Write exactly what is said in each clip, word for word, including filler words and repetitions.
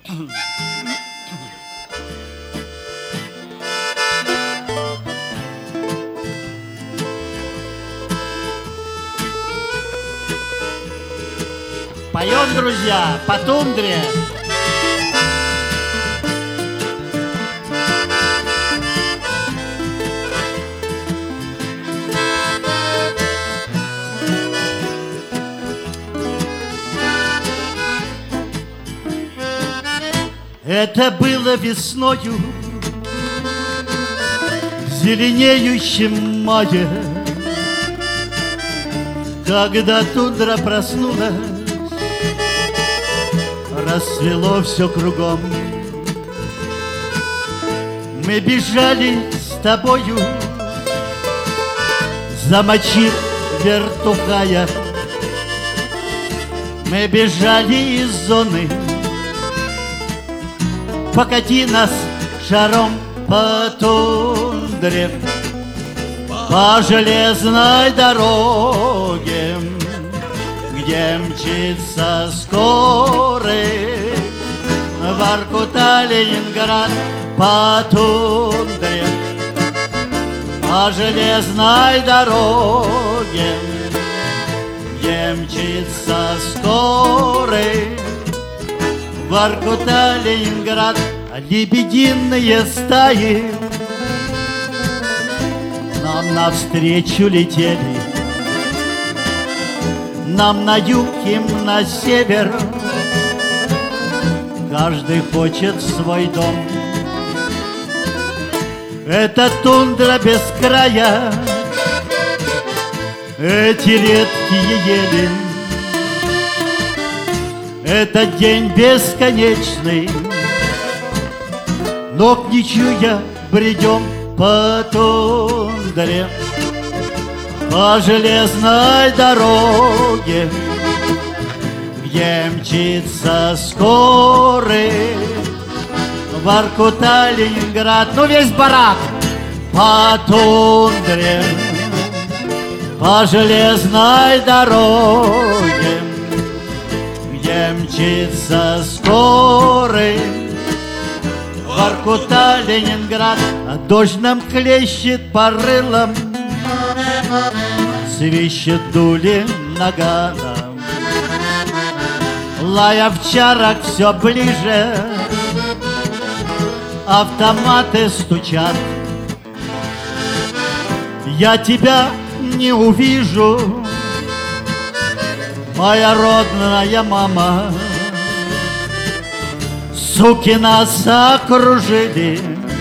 Поем, друзья, по тундре. Это было весною, в зеленеющем мае, когда тундра проснулась, рассвело все кругом. Мы бежали с тобою, замочив вертухая. Мы бежали из зоны, покати нас шаром по тундре, по железной дороге, где мчится скорый Воркута-Ленинград, по тундре, по железной дороге, где мчится скорый Воркута-Ленинград. Лебединые стаи нам навстречу летели, нам на юг, им на север. Каждый хочет свой дом. Это тундра без края, эти редкие ели. Это день бесконечный, но к ничью бредем по тундре, по железной дороге, где мчится скорый Воркута-Ленинград. Ну весь барак по тундре, по железной дороге, где мчится скорый Воркута-Ленинград. А дождь нам хлещет по рылам, свищет дули наганом. Лай овчарок все ближе, автоматы стучат. Я тебя не увижу, моя родная мама. Суки нас окружили,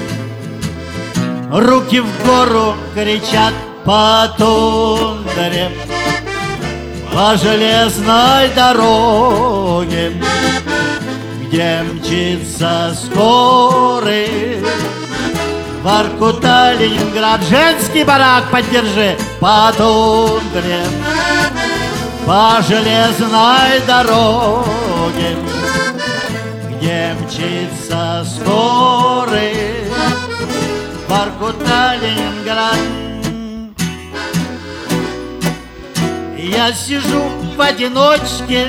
руки в гору кричат по тундре, по железной дороге, где мчится скорый Воркута-Ленинград. Женский барак поддержи по тундре, по железной дороге, где мчится скорый Воркута-Ленинград. Я сижу в одиночке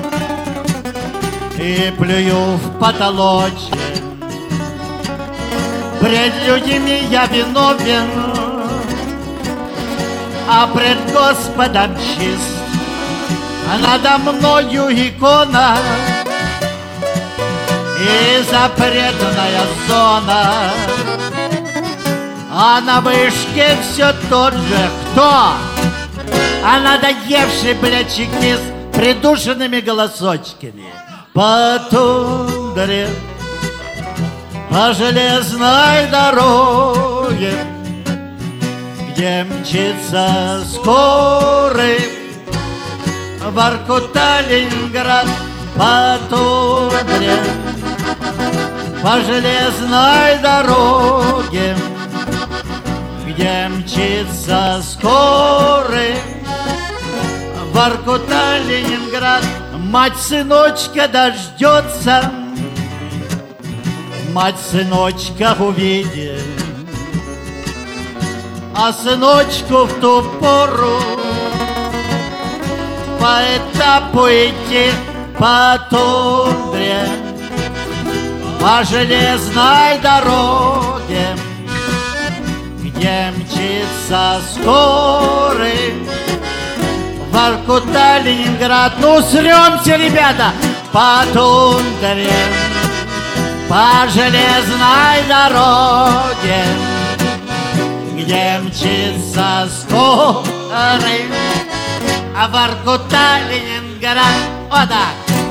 и плюю в потолочек. Пред людьми я виновен, а пред Господом чист. А надо мною икона и запретная зона, а на вышке все тот же кто? А надоевший, блядь, чекист придушенными голосочками по тундре, по железной дороге, где мчится скорый Воркута-Ленинград, по тундре, по железной дороге, где мчится скорый Воркута-Ленинград. Мать сыночка дождется, мать сыночка увидит, а сыночку в ту пору по этапу идти по тундре, по железной дороге, где мчится скорый Воркута, Ленинград. Ну, сремся, ребята, по тундре, по железной дороге, где мчится скорый, а Воркута, Ленинград. Вот так.